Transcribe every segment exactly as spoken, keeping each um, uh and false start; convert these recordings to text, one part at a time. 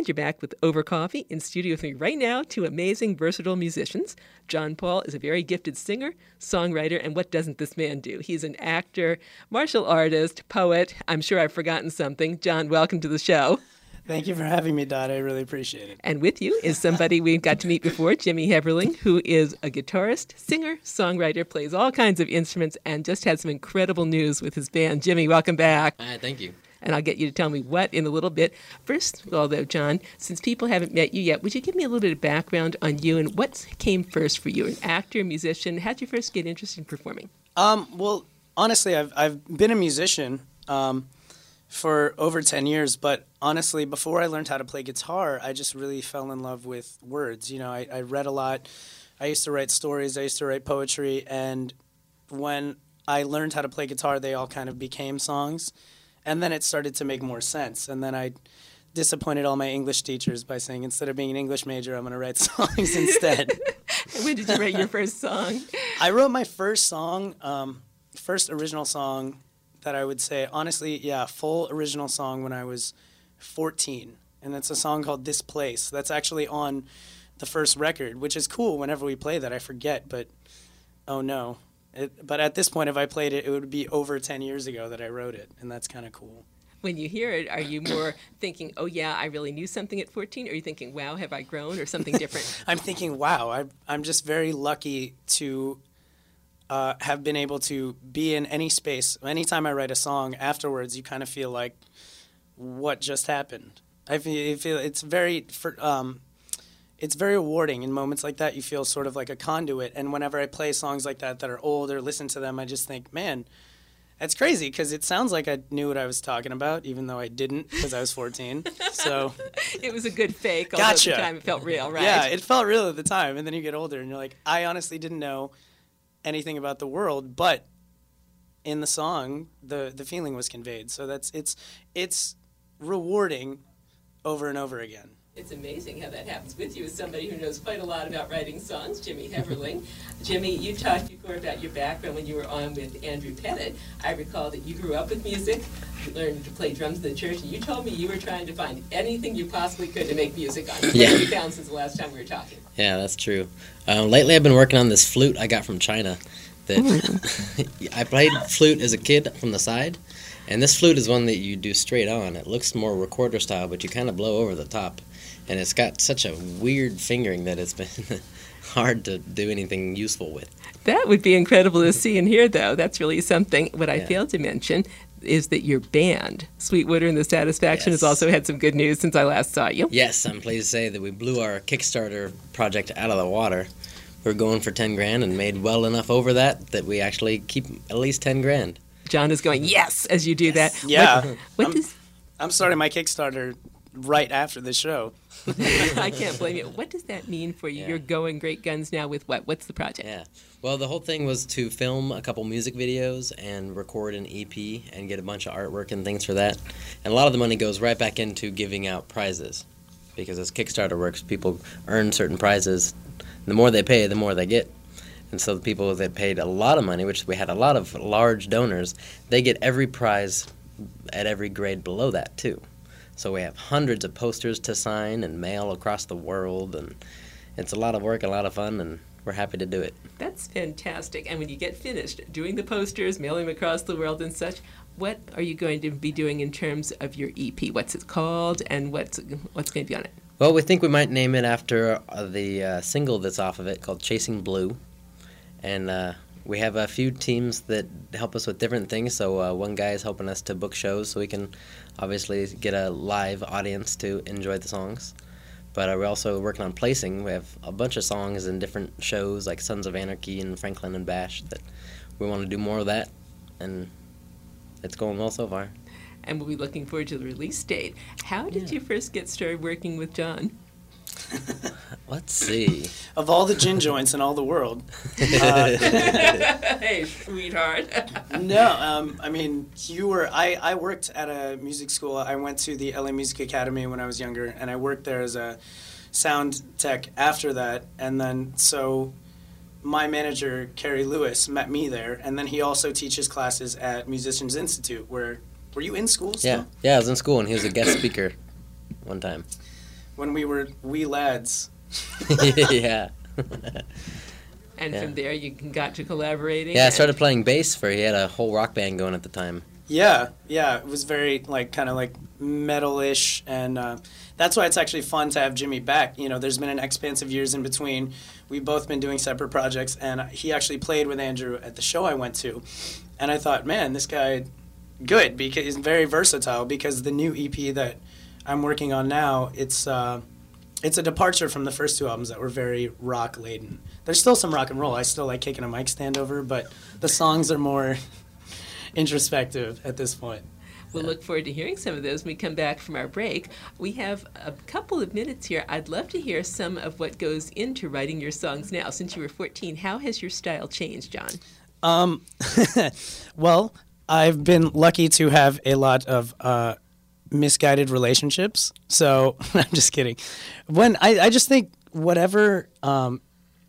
And you're back with Over Coffee. In studio with me right now, two amazing, versatile musicians. John Paul is a very gifted singer, songwriter, and what doesn't this man do? He's an actor, martial artist, poet. I'm sure I've forgotten something. John, welcome to the show. Thank you for having me, Dot. I really appreciate it. And with you is somebody we got to meet before, Jimmy Heverling, who is a guitarist, singer, songwriter, plays all kinds of instruments, and just had some incredible news with his band. Jimmy, welcome back. Hi, thank you. And I'll get you to tell me what in a little bit. First of all, though, John, since people haven't met you yet, would you give me a little bit of background on you and what came first for you? An actor, musician? How did you first get interested in performing? Um, well, honestly, I've I've been a musician um, for over ten years, but honestly, before I learned how to play guitar, I just really fell in love with words. You know, I, I read a lot. I used to write stories. I used to write poetry. And when I learned how to play guitar, they all kind of became songs. And then it started to make more sense. And then I disappointed all my English teachers by saying, instead of being an English major, I'm going to write songs instead. When did you write your first song? I wrote my first song, um, first original song that I would say, honestly, yeah, full original song when I was fourteen. And it's a song called This Place. That's actually on the first record, which is cool. Whenever we play that, I forget, but oh no. It, but at this point, if I played it, it would be over ten years ago that I wrote it, and that's kind of cool. When you hear it, are you more thinking, oh, yeah, I really knew something at fourteen? Or are you thinking, wow, have I grown, or something different? I'm thinking, wow, I, I'm just very lucky to uh, have been able to be in any space. Anytime I write a song, afterwards, you kind of feel like, what just happened? I feel, I feel it's very... For, um, It's very rewarding in moments like that. You feel sort of like a conduit. And whenever I play songs like that that are old or listen to them, I just think, man, that's crazy because it sounds like I knew what I was talking about, even though I didn't because I was fourteen. So it was a good fake, although gotcha. At the time it felt real, right? Yeah, it felt real at the time. And then you get older and you're like, I honestly didn't know anything about the world, but in the song, the, the feeling was conveyed. So that's it's it's rewarding over and over again. It's amazing how that happens with you as somebody who knows quite a lot about writing songs, Jimmy Heverling. Jimmy, you talked before about your background when you were on with Andrew Pettit. I recall that you grew up with music, you learned to play drums in the church, and you told me you were trying to find anything you possibly could to make music on. What yeah. have you found since the last time we were talking? Yeah, that's true. Um, lately I've been working on this flute I got from China. That I played flute as a kid from the side, and this flute is one that you do straight on. It looks more recorder style, but you kind of blow over the top. And it's got such a weird fingering that it's been hard to do anything useful with. That would be incredible to see and hear, though. That's really something. What I yeah. failed to mention is that your band, Sweetwater and the Satisfaction, yes. has also had some good news since I last saw you. Yes, I'm pleased to say that we blew our Kickstarter project out of the water. We're going for ten grand and made well enough over that that we actually keep at least ten grand. John is going, yes, as you do yes. that. Yeah. What, what I'm, does... I'm starting my Kickstarter right after the show. I can't blame you. What does that mean for you? Yeah. You're going great guns now with what? What's the project? Yeah. Well, the whole thing was to film a couple music videos and record an E P and get a bunch of artwork and things for that. And a lot of the money goes right back into giving out prizes. Because as Kickstarter works, people earn certain prizes. The more they pay, the more they get. And so the people that paid a lot of money, which we had a lot of large donors, they get every prize at every grade below that, too. So we have hundreds of posters to sign and mail across the world, and it's a lot of work, a lot of fun, and we're happy to do it. That's fantastic. And when you get finished doing the posters, mailing them across the world and such, what are you going to be doing in terms of your E P? What's it called, and what's what's going to be on it? Well, we think we might name it after uh, the uh, single that's off of it called Chasing Blue, and uh, we have a few teams that help us with different things. So uh, one guy is helping us to book shows so we can obviously get a live audience to enjoy the songs. But uh, we're also working on placing. We have a bunch of songs in different shows like Sons of Anarchy and Franklin and Bash that we want to do more of that, and it's going well so far. And we'll be looking forward to the release date. How did Yeah. you first get started working with John? Let's see. Of all the gin joints in all the world. Uh, Hey, sweetheart. no, um, I mean, you were, I, I worked at a music school. I went to the L A Music Academy when I was younger, and I worked there as a sound tech after that. And then, so my manager, Kerry Lewis, met me there, and then he also teaches classes at Musicians Institute, where, were you in school still? Yeah, yeah, I was in school, and he was a guest speaker one time. when we were wee lads. Yeah. And Yeah. from there, you got to collaborating. Yeah, I and- started playing bass for. He had a whole rock band going at the time. Yeah, yeah, it was very like kind of like metal-ish, and uh, that's why it's actually fun to have Jimmy back. You know, there's been an expanse of years in between. We've both been doing separate projects, and he actually played with Andrew at the show I went to, and I thought, man, this guy, good, because he's very versatile. Because the new E P that I'm working on now, it's uh, it's a departure from the first two albums that were very rock laden. There's still some rock and roll. I still like kicking a mic stand over, but the songs are more introspective at this point. We'll look forward to hearing some of those when we come back from our break. We have a couple of minutes here. I'd love to hear some of what goes into writing your songs now. Since you were fourteen, how has your style changed, John? Um, well, I've been lucky to have a lot of uh, misguided relationships. So I'm just kidding. When I, I just think whatever um,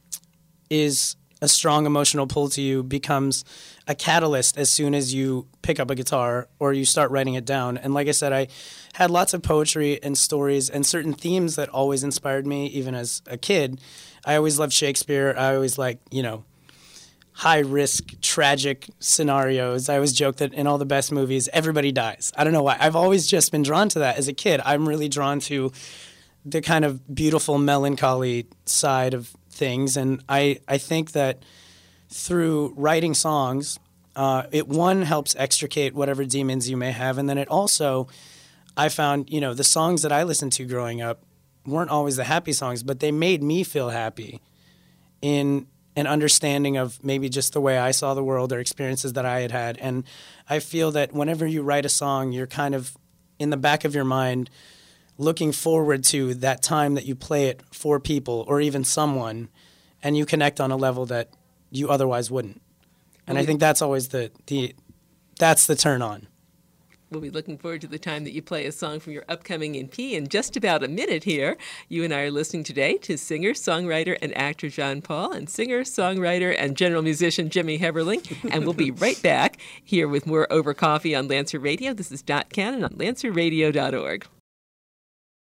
is a strong emotional pull to you becomes a catalyst as soon as you pick up a guitar or you start writing it down. And like I said, I had lots of poetry and stories and certain themes that always inspired me, even as a kid. I always loved Shakespeare. I always liked, you know, high-risk, tragic scenarios. I always joke that in all the best movies, everybody dies. I don't know why. I've always just been drawn to that as a kid. I'm really drawn to the kind of beautiful melancholy side of things. And I, I think that through writing songs, uh, it, one, helps extricate whatever demons you may have. And then it also, I found, you know, the songs that I listened to growing up weren't always the happy songs, but they made me feel happy in an understanding of maybe just the way I saw the world or experiences that I had had. And I feel that whenever you write a song, you're kind of in the back of your mind looking forward to that time that you play it for people or even someone, and you connect on a level that you otherwise wouldn't. And I think that's always the, the that's the turn on. We'll be looking forward to the time that you play a song from your upcoming E P in just about a minute here. You and I are listening today to singer, songwriter, and actor John Paul and singer, songwriter, and general musician Jimmy Heberling. And we'll be right back here with more Over Coffee on Lancer Radio. This is Dot Cannon on lancer radio dot org.